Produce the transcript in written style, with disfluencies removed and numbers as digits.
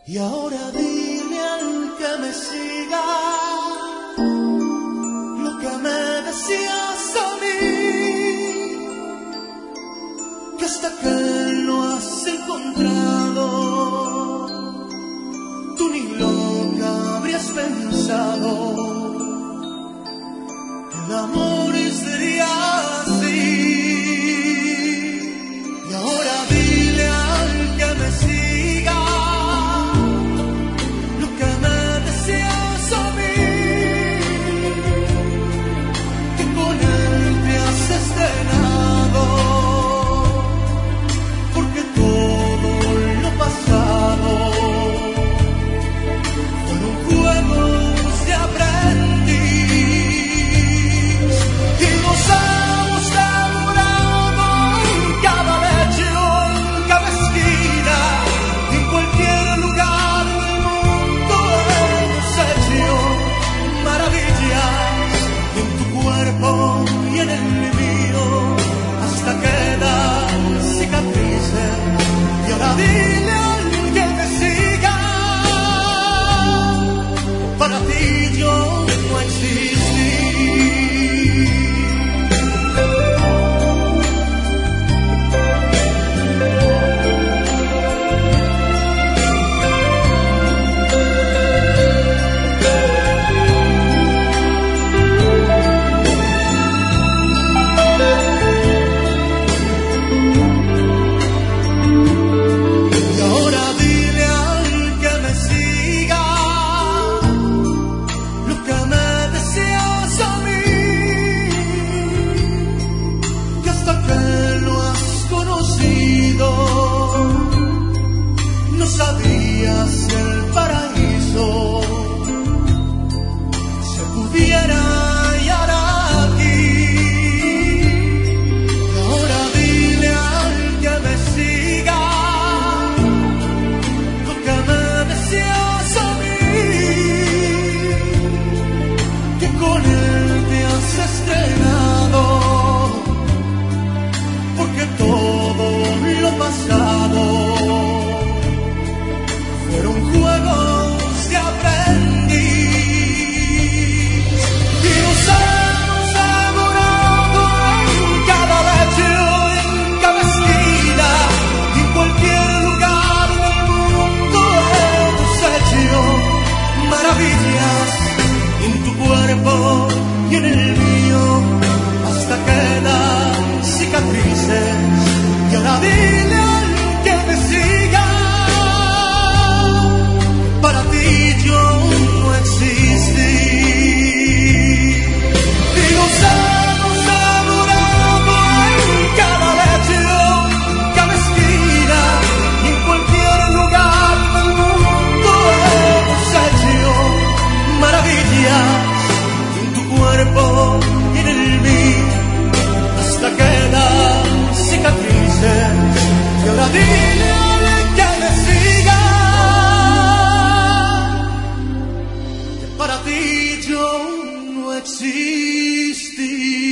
Y ahora dile al que me siga lo que me decías a mí, que hasta que lo has encontrado tú ni loca habrías pensado que el amor sería así. Y ahora dile al que me siga lo que me decías a mí, que con él te has estrenado, porque todo lo pasado fueron juegos de aprendiz, y nos hemos enamorado en cada lecho, en cada esquina, en cualquier lugar del mundo hemos hecho maravillas, en tu cuerpo y en el mío hasta quedan cicatrices. Y ahora dile al que me siga, para ti yo no existí. Y ahora dile al que me siga lo que me decías a mí, que hasta que lo has conocido no sabías si el paraíso se pudiera hallar aquí. Y ahora dile al que me siga lo que me decías a mí, que con él te has estrenado, porque todo lo pasado fueron juegos de aprendiz, y nos hemos enamorado en cada lecho, en cada esquina, en cualquier lugar del mundo hemos hecho maravillas, en tu cuerpo y en el mío hasta quedan cicatrices. Y ahora dile al que me siga, para ti yo no existí. Y nos hemos enamorado en cada lecho, cada esquina, y en cualquier lugar del mundo hemos hecho maravillas, en tu cuerpo y en el mío hasta quedan cicatrices. Y ahora dile al que me siga que para ti yo no existí.